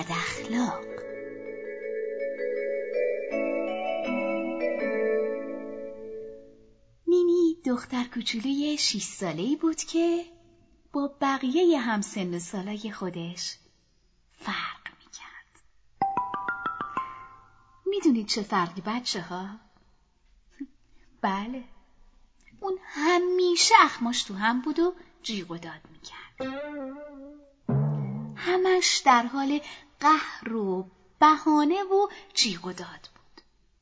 بداخلاق. نینی دختر کوچولوی 6 ساله‌ای بود که با بقیه همسن و سالای خودش فرق می‌کرد. میدونید چه فرقی بچه ها؟ بله، اون همیشه اخماش تو هم بود و جیغ و داد می‌کرد. همش در حال قهر و بهانه و جیغ و داد بود.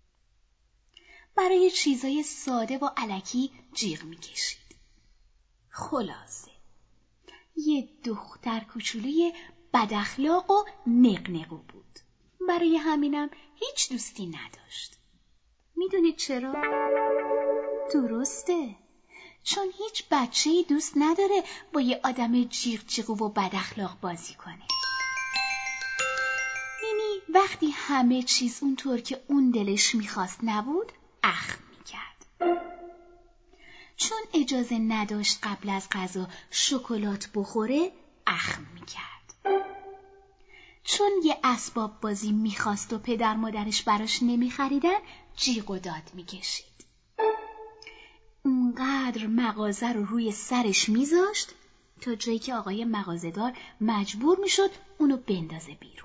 برای چیزای ساده و الکی جیغ می‌کشید. خلاصه یه دختر کوچولوی بد اخلاق و نقنقو بود. برای همینم هیچ دوستی نداشت. میدونید چرا؟ درسته، چون هیچ بچه‌ای دوست نداره با یه آدم جیغ جیغو و بد اخلاق بازی کنه. نینی وقتی همه چیز اونطور که اون دلش میخواست نبود، اخم میکرد. چون اجازه نداشت قبل از غذا شکلات بخوره، اخم میکرد. چون یه اسباب بازی میخواست و پدر مادرش براش نمیخریدن، جیغ و داد میکشید. اونقدر مغازه رو روی سرش میذاشت تا جایی که آقای مغازه‌دار مجبور میشد اونو بندازه بیرون.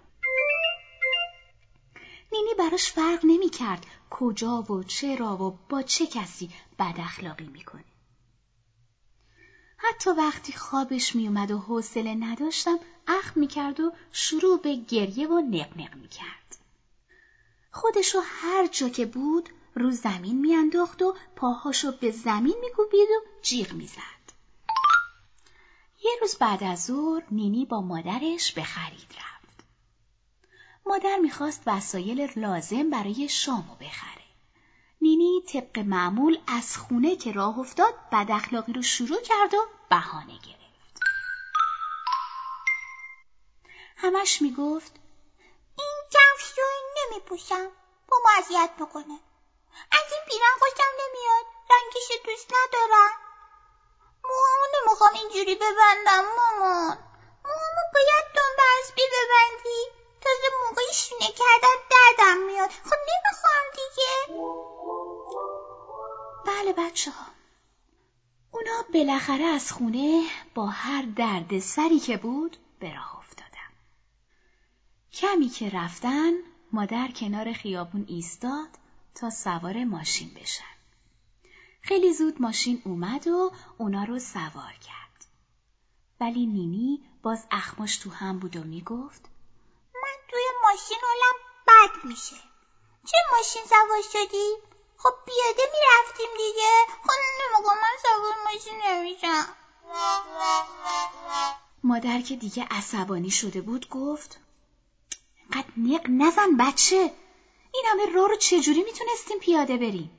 نینی براش فرق نمیکرد کجا و چرا و با چه کسی بد اخلاقی میکنه. حتی وقتی خوابش میومد و حوصله نداشتم، اخم میکرد و شروع به گریه و نقنق میکرد. خودشو هر جا که بود رو زمین میانداخت و پاهاشو به زمین میکوبید و جیغ میزد. یه روز بعد از ظهر نینی با مادرش به خرید رفت. مادر میخواست وسایل لازم برای شامو بخره. نینی طبق معمول از خونه که راه افتاد بد اخلاقی رو شروع کرد و بهانه گرفت. همش میگفت این کفش رو نمیپوشم، با ما اذیت میکنه. از این پیرن خوشم نمیاد، رنگش دوست ندارم. موهامو نمیخوام اینجوری ببندم مامان. موهامو باید دنبه ببندی، تازه موقع شونه کردن دردم میاد. خب نمیخوام دیگه. بله بچه ها، اونا بالاخره از خونه با هر درد سری که بود به راه افتادن. کمی که رفتن، مادر کنار خیابون ایستاد تا سوار ماشین بشن. خیلی زود ماشین اومد و اونا رو سوار کرد. ولی نینی باز اخماش تو هم بود و میگفت من توی ماشین حالم بد میشه. چه ماشین سوار شدی؟ خب پیاده میرفتیم دیگه. خب نمیگم من سوار ماشین نمیشم. مادر که دیگه عصبانی شده بود گفت اینقدر نق نزن بچه، این همه راه رو چجوری میتونستیم پیاده بریم؟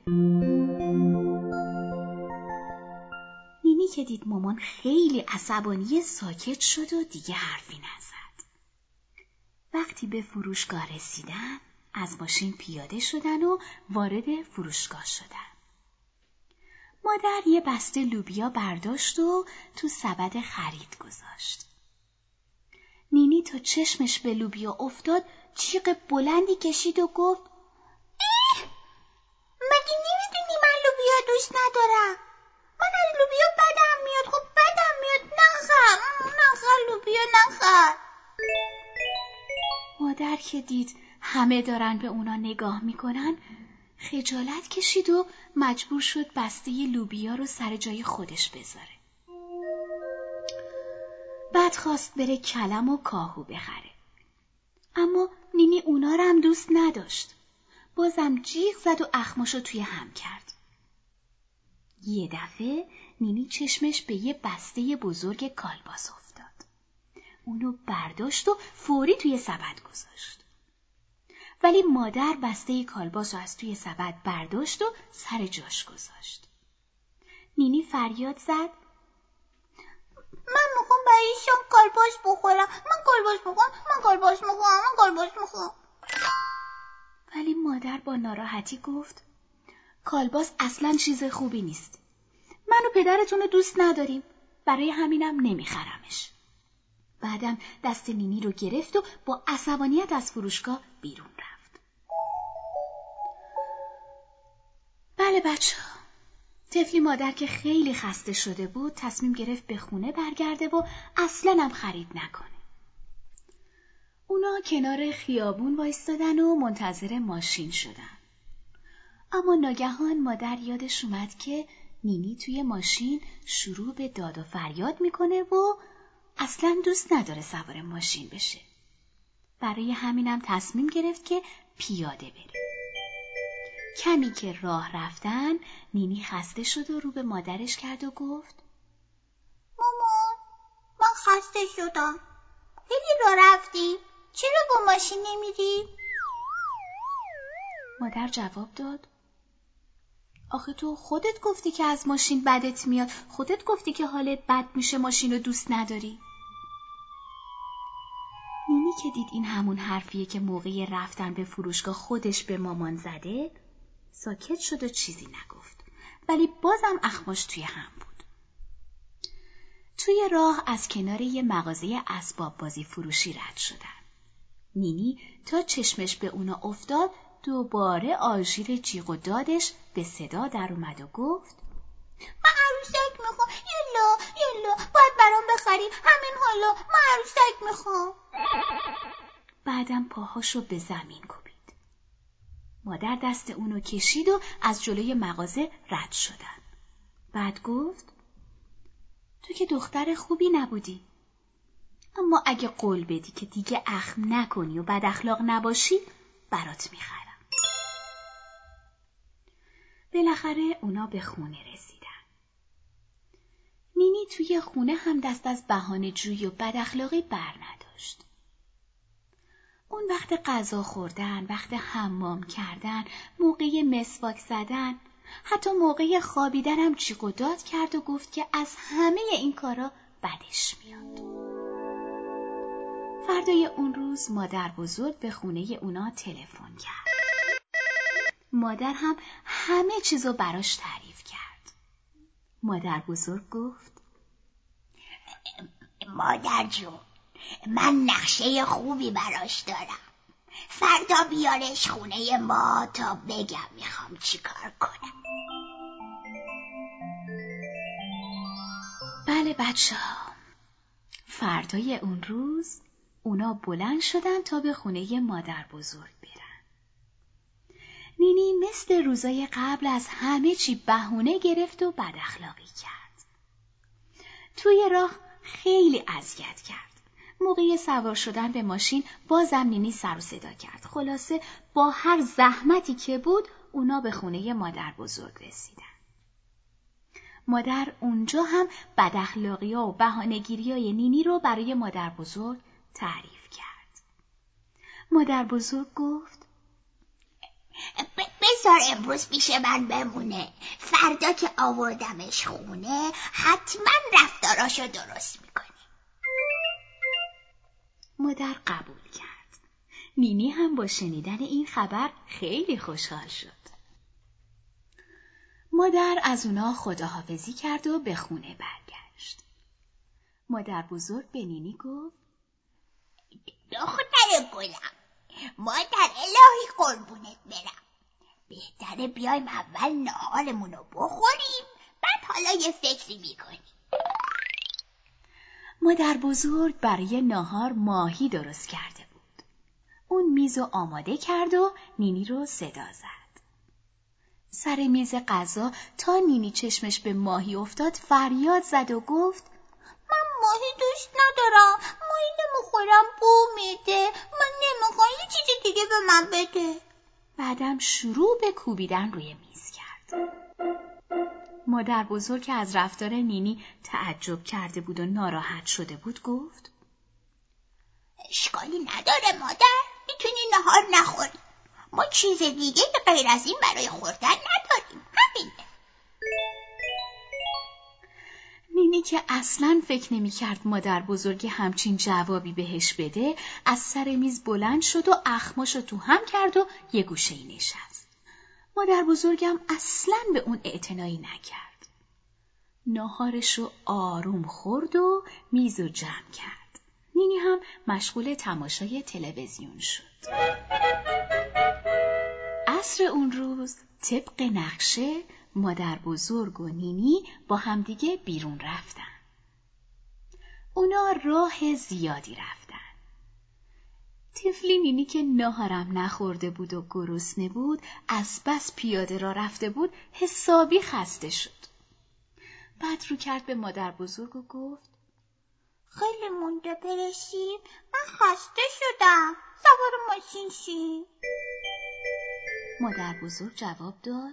نینی که دید مامان خیلی عصبانی ساکت شد و دیگه حرفی نزد. وقتی به فروشگاه رسیدن از ماشین پیاده شدن و وارد فروشگاه شدن. مادر یه بسته لوبیا برداشت و تو سبد خرید گذاشت. نینی تا چشمش به لوبیا افتاد جیغ بلندی کشید و گفت مگه نمیدونی من لوبیا دوست ندارم؟ من از لوبیا بدم میاد. خب بدم میاد، نخر لوبیا نخر. مادر که دید همه دارن به اونا نگاه میکنن خجالت کشید و مجبور شد بسته لوبیا رو سر جای خودش بذاره. بعد خواست بره کلم و کاهو بخره. اما نینی اونا رو هم دوست نداشت. بازم جیغ زد و اخماشو توی هم کرد. یه دفعه نینی چشمش به یه بسته بزرگ کالباس افتاد. اونو برداشت و فوری توی سبد گذاشت. ولی مادر بسته کالباس رو از توی سبد برداشت و سر جاش گذاشت. نینی فریاد زد من میخوام برای شام کالباس بخورم. من کالباس میخوام. ولی مادر با ناراحتی گفت کالباس اصلاً چیز خوبی نیست. من و پدرتون رو دوست نداریم، برای همینم نمیخرمش. بعدم دست نینی رو گرفت و با عصبانیت از فروشگاه بیرون رفت. بله بچه‌ها، طفلی مادر که خیلی خسته شده بود تصمیم گرفت به خونه برگرده و اصلاً هم خرید نکنه. اونا کنار خیابون وایستادن و منتظر ماشین شدن. اما ناگهان مادر یادش اومد که نینی توی ماشین شروع به داد و فریاد میکنه و اصلاً دوست نداره سوار ماشین بشه. برای همینم تصمیم گرفت که پیاده بره. کمی که راه رفتن نینی خسته شد و رو به مادرش کرد و گفت مامان، من خسته شدم. خیلی راه رفتی؟ چرا با ماشین نمیری؟ مادر جواب داد آخه تو خودت گفتی که از ماشین بدت میاد، خودت گفتی که حالت بد میشه ماشین رو دوست نداری. نینی که دید این همون حرفیه که موقع رفتن به فروشگاه خودش به مامان زده، ساکت شد و چیزی نگفت، ولی بازم اخماش توی هم بود. توی راه از کنار یه مغازه اسباب بازی فروشی رد شدن. نینی تا چشمش به اونا افتاد دوباره آژیر جیغ و دادش به صدا در اومد و گفت من عروسک میخوام. یلا باید برام بخری. همین حالا من عروسک میخوام. بعدم پاهاشو به زمین کوبید. مادر دست اونو کشید و از جلوی مغازه رد شدن. بعد گفت تو که دختر خوبی نبودی، اما اگه قول بدی که دیگه اخم نکنی و بد اخلاق نباشی برات میخرم. بالاخره اونا به خونه رسیدن. نینی توی خونه هم دست از بهانه جویی و بد اخلاقی بر نداشت. اون وقت غذا خوردن، وقت حمام کردن، موقع مسواک زدن، حتی موقع خوابیدن هم جیغ و داد کرد و گفت که از همه این کارا بدش میاد. فردای اون روز مادر بزرگ به خونه اونا تلفن کرد. مادر هم همه چیزو براش تعریف کرد. مادر بزرگ گفت مادر جون، من نقشه خوبی براش دارم. فردا بیارش خونه ما تا بگم میخوام چی کار کنم. بله بچه ها، فردای اون روز اونا بلند شدن تا به خونه مادر بزرگ برن. نینی مثل روزای قبل از همه چی بهونه گرفت و بد اخلاقی کرد. توی راه خیلی اذیت کرد. موقع سوار شدن به ماشین بازم نینی سر و صدا کرد. خلاصه با هر زحمتی که بود اونا به خونه مادر بزرگ رسیدن. مادر اونجا هم بد اخلاقی‌ها و بهانه‌گیری‌های نینی رو برای مادر بزرگ تعریف کرد. مادر بزرگ گفت بذار امروز پیش من بمونه. فردا که آوردمش خونه حتما رفتاراشو درست میکنه. مادر قبول کرد. نینی هم با شنیدن این خبر خیلی خوشحال شد. مادر از اونا خداحافظی کرد و به خونه برگشت. مادر بزرگ به نینی گفت دختر گلم، مادر الهی قربونت برم. بهتره بیایم اول ناهارمونو بخوریم، بعد حالا یه فکری میکنیم. مادر بزرگ برای ناهار ماهی درست کرده بود. اون میزو آماده کرد و نینی رو صدا زد. سر میز غذا تا نینی چشمش به ماهی افتاد فریاد زد و گفت من ماهی دوست ندارم. ماهی نمیخورم، بو میده. من نمیخوام، یه چیز دیگه به من بده. بعدم شروع به کوبیدن روی میز کرد. مادر بزرگ که از رفتار نینی تعجب کرده بود و ناراحت شده بود گفت اشکالی نداره مادر، میتونی نهار نخوری. ما چیز دیگه غیر از این برای خوردن نداریم. همینه. نینی که اصلاً فکر نمی کرد مادر بزرگ همچین جوابی بهش بده، از سر میز بلند شد و اخماشو تو هم کرد و یه گوشه‌ای نشست. مادر بزرگم اصلاً به اون اعتنایی نکرد. ناهارشو آروم خورد و میزو جمع کرد. نینی هم مشغول تماشای تلویزیون شد. عصر اون روز طبق نقشه مادر بزرگ و نینی با همدیگه بیرون رفتن. اونا راه زیادی رفتن. طفلی نینی که ناهارم نخورده بود و گرسنه بود، از بس پیاده را رفته بود، حسابی خسته شد. بعد رو کرد به مادر بزرگ و گفت: خیلی مونده برسیم، من خسته شدم، سوار ماشین شیم. مادر بزرگ جواب داد: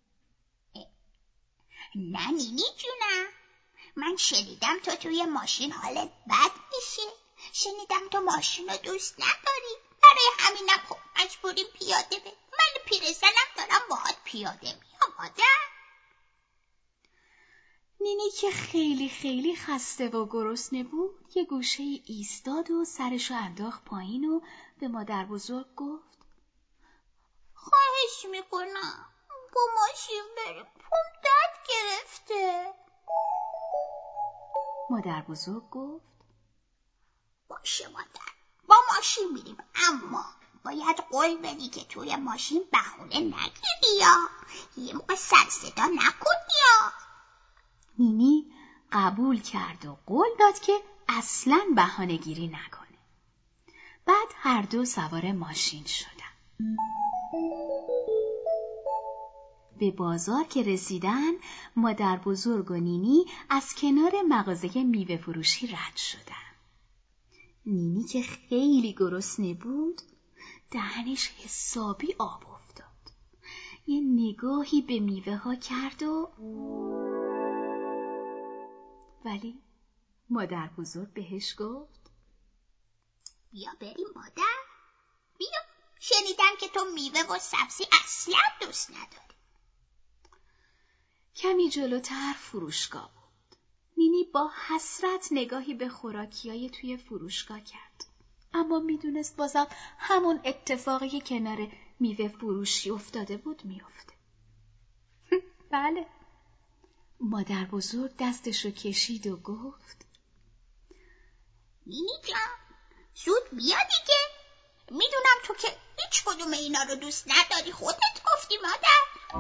نه نینی جونم، من شنیدم تو توی ماشین حالت بد میشه. شنیدم تو ماشین رو دوست نداری، برای همینم خب مجبوریم پیاده بریم. من پیرزنم دارم باهات پیاده میام مادر. نینی که خیلی خیلی خسته و گرسنه بود، یه گوشه ایستاد و سرشو انداخت پایین و به مادر بزرگ گفت: خواهش میکنم با ماشین بریم، پام درد گرفته. مادر بزرگ گفت: باشه مادر، با ماشین میریم، اما باید قول بدی که توی ماشین بهونه نگیری یا یه موقع سر صدا نکنی یا. نینی قبول کرد و قول داد که اصلاً بهانه‌گیری نکنه. بعد هر دو سوار ماشین شدن. به بازار که رسیدن، مادر بزرگ و نینی از کنار مغازه میوه فروشی رد شدن. نینی که خیلی گرسنه بود، دهنش حسابی آب افتاد. یه نگاهی به میوه ها کرد و ولی مادر بزرگ بهش گفت: بیا بریم مادر، بیا. شنیدم که تو میوه و سبزی اصلا دوست نداری. کمی جلوتر فروشگاه بود. نینی با حسرت نگاهی به خوراکیای توی فروشگاه کرد. اما میدونست بازم همون اتفاقی که کنار میوه فروشی افتاده بود میفته. بله. مادر بزرگ دستشو کشید و گفت: نینی جان، زود بیا دیگه. میدونم تو که هیچ کدوم اینا رو دوست نداری، خودت گفتی مادر.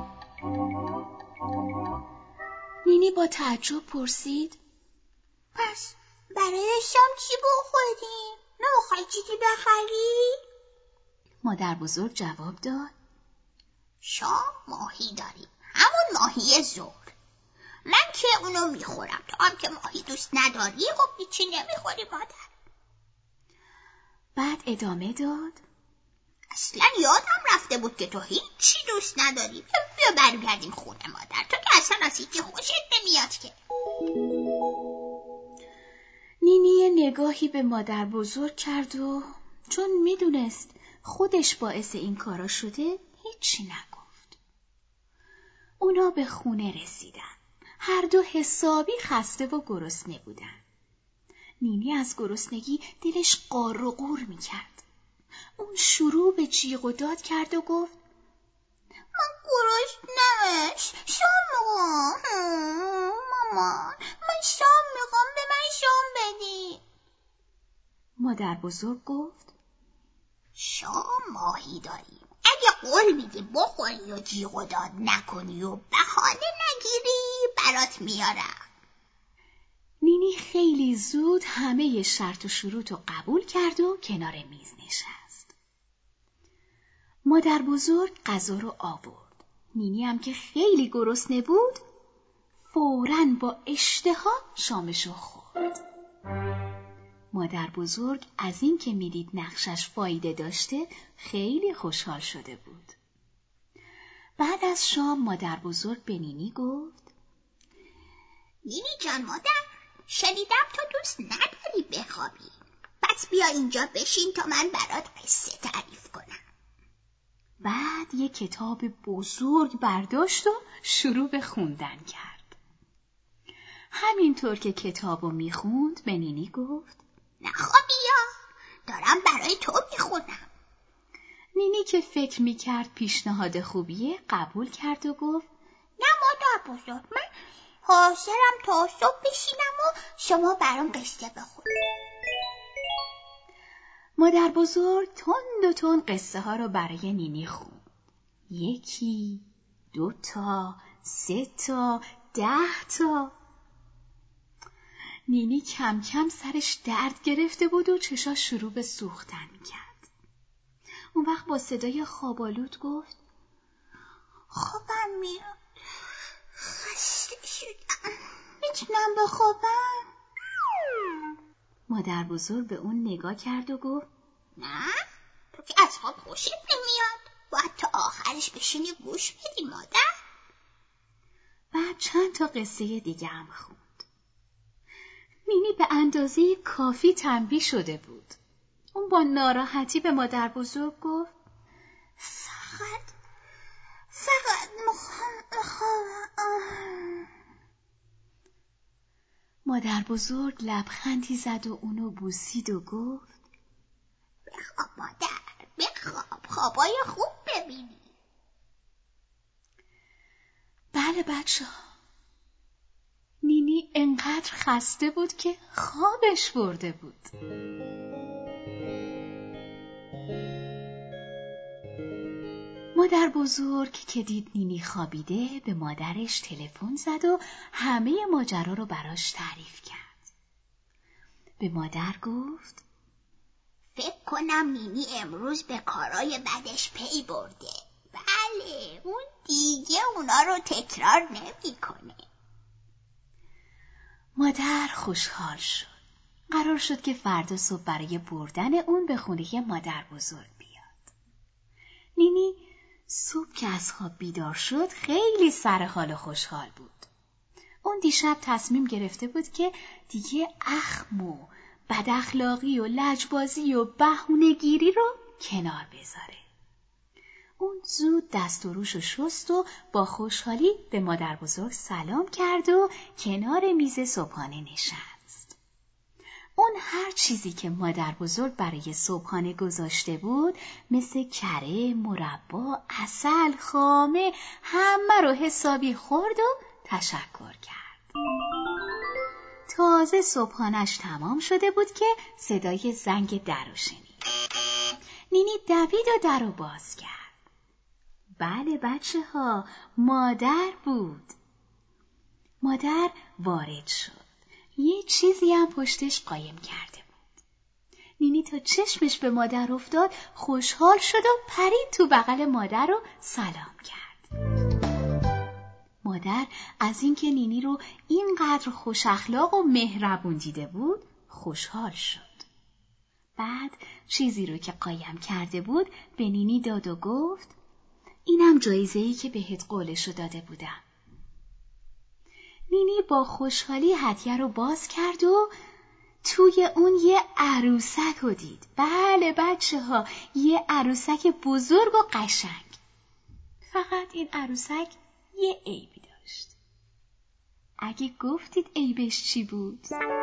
نینی با تعجب پرسید: پس برای شام چی بخوریم؟ نمیخوای چیزی بخری؟ مادر بزرگ جواب داد: شام ماهی داریم، همون ماهی زور. من که اونو میخورم، تو هم که ماهی دوست نداری، خب هیچی نمیخوری مادر. بعد ادامه داد: اصلا یادم رفته بود که تو هیچی دوست نداری. بیا برگردیم خونه مادر، تو که اصلا از هیچی خوشت نمیاد که. نینی نگاهی به مادر بزرگ کرد و چون میدونست خودش باعث این کارا شده هیچی نگفت. اونا به خونه رسیدن. هر دو حسابی خسته و گرسنه بودن. نینی از گرسنگی دلش قار و قور میکرد. اون شروع به جیغ و داد کرد و گفت: من گرسنمش، شام میخوام. مامان، من شام میخوام، به من شام بدی. مادر بزرگ گفت: شام ماهی داریم، اگه قول میدی بخوری و جیغ و داد نکنی و بهانه نگیری برات میارم. نینی خیلی زود همه شرط و شروط رو قبول کرد و کنار میز نشست. مادر بزرگ غذا رو آورد. نینی هم که خیلی گرسنه بود، فوراً با اشتها شامشو خورد. مادر بزرگ از این که میدید نقشش فایده داشته خیلی خوشحال شده بود. بعد از شام مادر بزرگ به نینی گفت: نینی جان مادر، شنیدم تو دوست نداری بخوابی. پس بیا اینجا بشین تا من برات قصه تعریف کنم. بعد یک کتاب بزرگ برداشت و شروع به خوندن کرد. همینطور که کتابو میخوند به نینی گفت: نخوابی یا؟ دارم برای تو میخونم. نینی که فکر میکرد پیشنهاد خوبیه قبول کرد و گفت: نه مادر بزرگ، من حاضرم تا صبح بشینم و شما برام قصه بخونید. مادر بزرگ تند و تند قصه ها رو برای نینی خوند. 1 2 3 10 تا. نینی کم کم سرش درد گرفته بود و چشاش شروع به سوختن کرد. اون وقت با صدای خواب‌آلود گفت: خوابم میاد. خسته شدم. میتونم بخوابم؟ مادر بزرگ به اون نگاه کرد و گفت: نه، تو که از خواب خوشت نمیاد. باید تا آخرش بشینی گوش بدی مادر. بعد چند تا قصه دیگه هم خوند. نینی به اندازه کافی تنبیه شده بود. اون با ناراحتی به مادر بزرگ گفت: فقط میخوام بخوابم. مادر بزرگ لبخندی زد و اونو بوسید و گفت: بخواب مادر، بخواب. خوابای خوب ببینی. بله بچه‌ها. نینی انقدر خسته بود که خوابش برده بود. مادر بزرگ که دید نینی خوابیده به مادرش تلفن زد و همه ماجرا رو براش تعریف کرد. به مادر گفت: فکر کنم نینی امروز به کارای بدش پی برده. بله، اون دیگه اونا رو تکرار نمی‌کنه. مادر خوشحال شد. قرار شد که فردا صبح برای بردن اون به خونه مادر بزرگ بیاد. نینی صبح که از خواب بیدار شد خیلی سر حال و خوشحال بود. اون دیشب تصمیم گرفته بود که دیگه اخم و بد اخلاقی و لجبازی و بهونه‌گیری رو کنار بذاره. اون زود دست و روشو شست و با خوشحالی به مادر بزرگ سلام کرد و کنار میز صبحانه نشست. اون هر چیزی که مادر بزرگ برای صبحانه گذاشته بود مثل کره، مربا، عسل، خامه همه رو حسابی خورد و تشکر کرد. تازه صبحانش تمام شده بود که صدای زنگ در رو شنید. نینی دوید و در رو باز کرد. بله بچه‌ها، مادر بود. مادر وارد شد. یه چیزی هم پشتش قایم کرده بود. نینی تا چشمش به مادر افتاد خوشحال شد و پرید تو بغل مادر رو سلام کرد. مادر از اینکه نینی رو اینقدر خوش اخلاق و مهربون دیده بود خوشحال شد. بعد چیزی رو که قایم کرده بود به نینی داد و گفت: اینم جایزه‌ای که بهت قولشو داده بودم. نینی با خوشحالی هدیه رو باز کرد و توی اون یه عروسک رو دید. بله بچه‌ها، یه عروسک بزرگ و قشنگ. فقط این عروسک یه عیبی داشت. اگه گفتید عیبش چی بود؟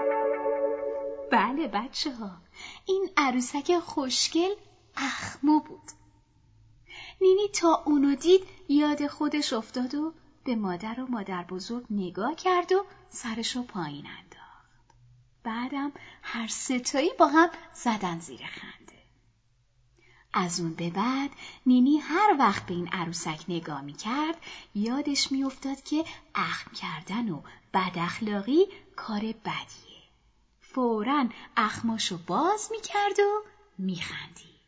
بله بچه‌ها، این عروسک خوشگل اخمو بود. نینی تا اونو دید یاد خودش افتاد و به مادر و مادر بزرگ نگاه کرد و سرشو پایین انداخت. بعدم هر ستایی با هم زدن زیر خنده. از اون به بعد نینی هر وقت به این عروسک نگاه میکرد یادش میافتاد که اخم کردن و بد اخلاقی کار بدیه. فوراً اخماشو باز میکرد و میخندید.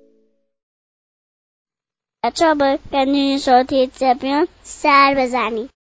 بچه‌ها با کنی صوتی زبیان سر بزنید.